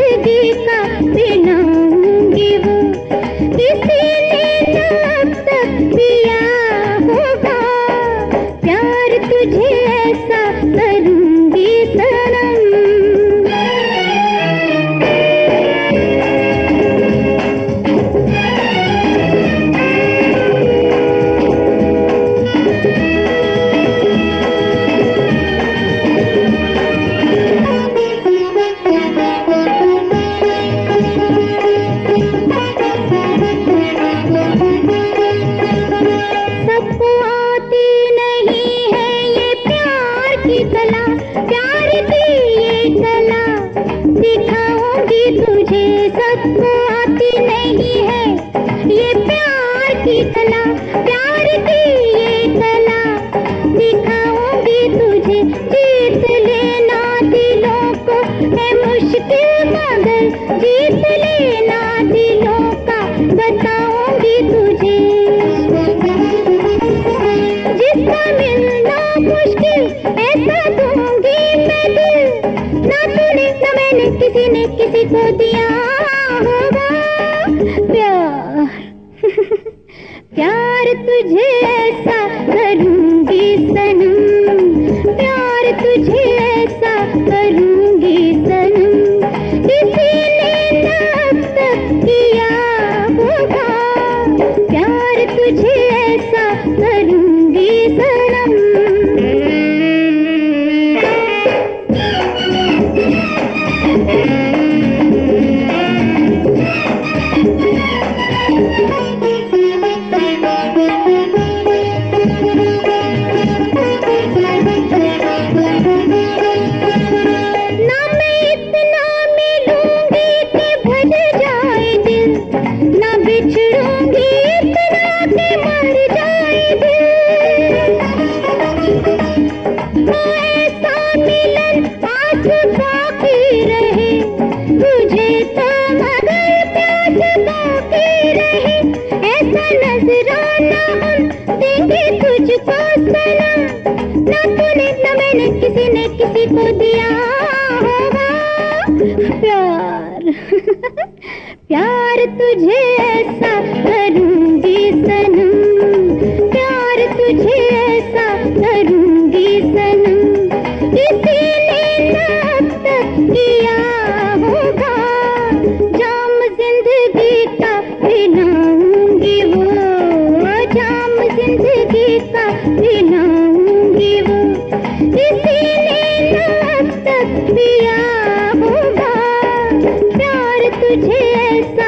जिंदगी का बिनाऊंगी वो किसी ने न अब तक पिया होगा प्यार तुझे ऐसा करूंगी सनम। सबको आती नहीं है ये प्यार की कला, प्यार की ये कला सिखाऊंगी तुझे। सबको आती नहीं है ये प्यार की कला, प्यार की ये कला सिखाऊंगी तुझे। जीत लेना दिलों को है मुश्किल मगर जीत लेना दिलों का बताऊंगी तुझे। जिसका मिलना मुश्किल ऐसा दूंगी मैं दिल, ना तूने ना मैंने किसी ने किसी को दिया होगा प्यार। प्यार तुझे ऐसा करूंगी सनम, प्यार तुझे ऐसा करूंगी सनम किसी ने ना अब तक किया होगा प्यार तुझे ऐसा करूंगी सनम। ना मैं इतना मिलूंगी कि भज जाए दिल, ना बिछड़ूंगी इतना कि मर जाए दिल। ऐसा मिलन आस बाकी रहे तुझे तो मगर प्यास बाकी रहे। ऐसा नजराना हम देंगे तुझको सनम, ना तूने ना मैंने किसी ने किसी को दिया होगा प्यार। प्यार तुझे ऐसा करूंगी सनम, प्यार तुझे ऐसा करूंगी सनम किसी ने ना अब तक किया होगा। जाम जिंदगी का पिलाऊंगी वो, जाम जिंदगी का पिलाऊंगी वो किसी ने ना अब तक पिया होगा प्यार तुझे ऐसा